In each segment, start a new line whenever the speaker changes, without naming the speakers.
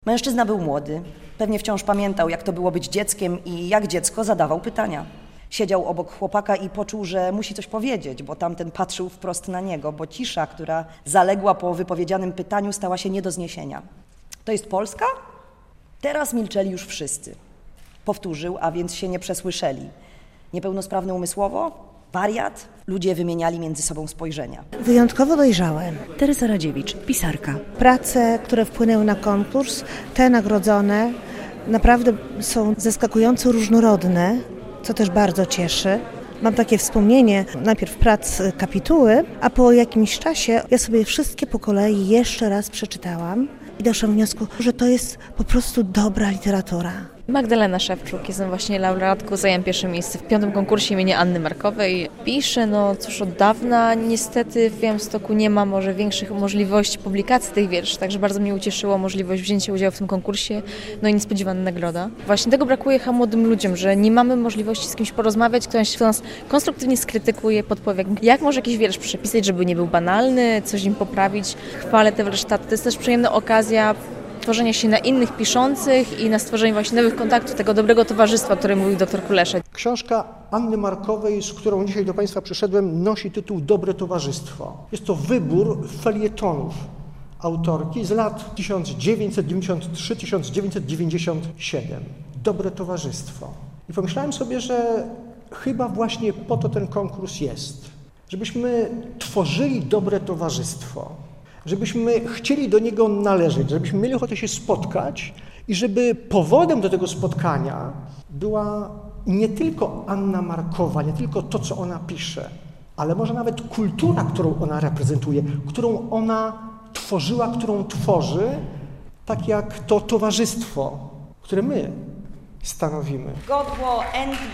Mężczyzna był młody, pewnie wciąż pamiętał, jak to było być dzieckiem i jak dziecko zadawał pytania. Siedział obok chłopaka i poczuł, że musi coś powiedzieć, bo tamten patrzył wprost na niego, bo cisza, która zaległa po wypowiedzianym pytaniu, stała się nie do zniesienia. To jest Polska? Teraz milczeli już wszyscy. Powtórzył, a więc się nie przesłyszeli. Niepełnosprawny umysłowo? Wariat? Ludzie wymieniali między sobą spojrzenia.
Wyjątkowo dojrzałe.
Teresa Radziewicz, pisarka.
Prace, które wpłynęły na konkurs, te nagrodzone, naprawdę są zaskakująco różnorodne, co też bardzo cieszy. Mam takie wspomnienie, najpierw prac kapituły, a po jakimś czasie ja sobie wszystkie po kolei jeszcze raz przeczytałam i doszłam do wniosku, że to jest po prostu dobra literatura.
Magdalena Szewczuk, jestem właśnie laureatką, zajęłam pierwsze miejsce w 5. konkursie imienia Anny Markowej. Piszę, cóż, od dawna niestety w Białymstoku nie ma może większych możliwości publikacji tych wierszy, także bardzo mnie ucieszyła możliwość wzięcia udziału w tym konkursie, i niespodziewana nagroda. Właśnie tego brakuje chyba młodym ludziom, że nie mamy możliwości z kimś porozmawiać, kto nas konstruktywnie skrytykuje, podpowie, jak może jakiś wiersz przepisać, żeby nie był banalny, coś im poprawić. Chwalę te warsztaty, to jest też przyjemna okazja tworzenia się na innych piszących i na stworzenie właśnie nowych kontaktów, tego dobrego towarzystwa, o którym mówił dr Kuleszek.
Książka Anny Markowej, z którą dzisiaj do Państwa przyszedłem, nosi tytuł Dobre towarzystwo. Jest to wybór felietonów autorki z lat 1993-1997. Dobre towarzystwo. I pomyślałem sobie, że chyba właśnie po to ten konkurs jest. Żebyśmy tworzyli dobre towarzystwo. Żebyśmy chcieli do niego należeć, żebyśmy mieli ochotę się spotkać i żeby powodem do tego spotkania była nie tylko Anna Markowa, nie tylko to, co ona pisze, ale może nawet kultura, którą ona reprezentuje, którą ona tworzyła, którą tworzy, tak jak to towarzystwo, które my stanowimy.
Godło NJ.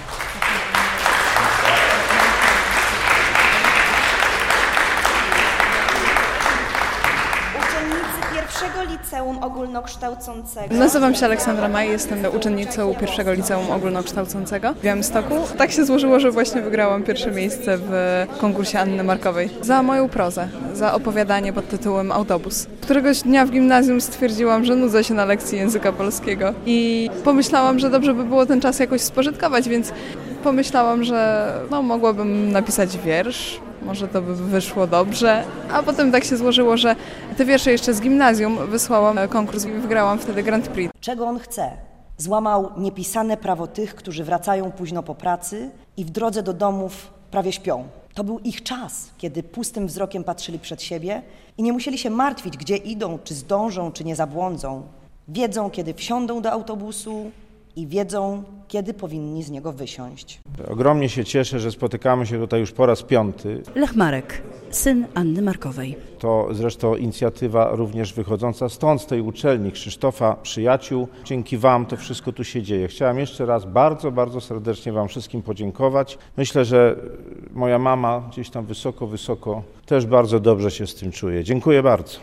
Pierwszego liceum ogólnokształcącego.
Nazywam się Aleksandra Maj, jestem uczennicą pierwszego liceum ogólnokształcącego w Białymstoku. Tak się złożyło, że właśnie wygrałam pierwsze miejsce w konkursie Anny Markowej za moją prozę, za opowiadanie pod tytułem Autobus. Któregoś dnia w gimnazjum stwierdziłam, że nudzę się na lekcji języka polskiego i pomyślałam, że dobrze by było ten czas jakoś spożytkować, więc pomyślałam, że mogłabym napisać wiersz. Może to by wyszło dobrze, a potem tak się złożyło, że te wiersze jeszcze z gimnazjum wysłałam konkurs i wygrałam wtedy Grand Prix.
Czego on chce? Złamał niepisane prawo tych, którzy wracają późno po pracy i w drodze do domów prawie śpią. To był ich czas, kiedy pustym wzrokiem patrzyli przed siebie i nie musieli się martwić, gdzie idą, czy zdążą, czy nie zabłądzą. Wiedzą, kiedy wsiądą do autobusu i wiedzą, kiedy powinni z niego wysiąść.
Ogromnie się cieszę, że spotykamy się tutaj już po raz 5.
Lech Marek, syn Anny Markowej.
To zresztą inicjatywa również wychodząca stąd, z tej uczelni Krzysztofa, przyjaciół. Dzięki Wam to wszystko tu się dzieje. Chciałem jeszcze raz bardzo, bardzo serdecznie Wam wszystkim podziękować. Myślę, że moja mama gdzieś tam wysoko, wysoko też bardzo dobrze się z tym czuje. Dziękuję bardzo.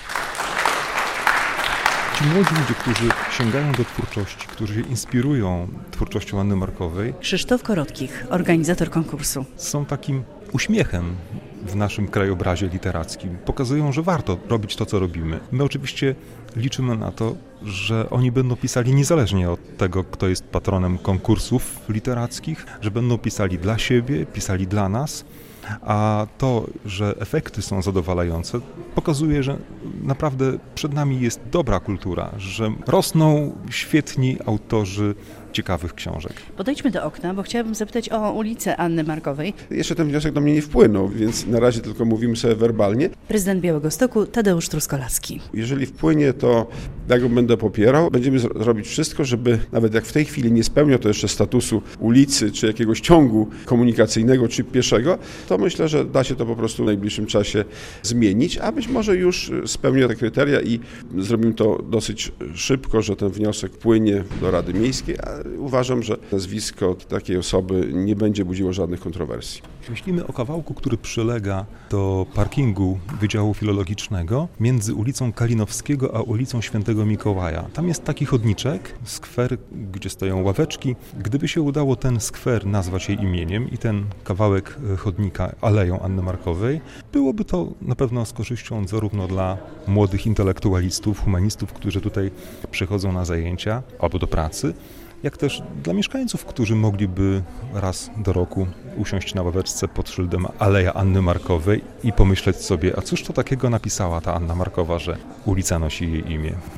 Ci młodzi ludzie, którzy sięgają do twórczości, którzy się inspirują twórczością Anny Markowej.
Krzysztof Korotkich, organizator konkursu.
Są takim uśmiechem w naszym krajobrazie literackim. Pokazują, że warto robić to, co robimy. My oczywiście liczymy na to, że oni będą pisali niezależnie od tego, kto jest patronem konkursów literackich, że będą pisali dla siebie, pisali dla nas. A to, że efekty są zadowalające, pokazuje, że naprawdę przed nami jest dobra kultura, że rosną świetni autorzy ciekawych książek.
Podejdźmy do okna, bo chciałabym zapytać o ulicę Anny Markowej.
Jeszcze ten wniosek do mnie nie wpłynął, więc na razie tylko mówimy sobie werbalnie.
Prezydent Białegostoku Tadeusz Truskolaski.
Jeżeli wpłynie, to ja go będę popierał. Będziemy robić wszystko, żeby nawet jak w tej chwili nie spełnia to jeszcze statusu ulicy, czy jakiegoś ciągu komunikacyjnego, czy pieszego, to myślę, że da się to po prostu w najbliższym czasie zmienić, a być może już spełnia te kryteria i zrobimy to dosyć szybko, że ten wniosek wpłynie do Rady Miejskiej, a uważam, że nazwisko takiej osoby nie będzie budziło żadnych kontrowersji.
Myślimy o kawałku, który przylega do parkingu Wydziału Filologicznego między ulicą Kalinowskiego a ulicą Świętego Mikołaja. Tam jest taki chodniczek, skwer, gdzie stoją ławeczki. Gdyby się udało ten skwer nazwać jej imieniem i ten kawałek chodnika Aleją Anny Markowej, byłoby to na pewno z korzyścią zarówno dla młodych intelektualistów, humanistów, którzy tutaj przychodzą na zajęcia albo do pracy, jak też dla mieszkańców, którzy mogliby raz do roku usiąść na ławeczce pod szyldem Aleja Anny Markowej i pomyśleć sobie, a cóż to takiego napisała ta Anna Markowa, że ulica nosi jej imię.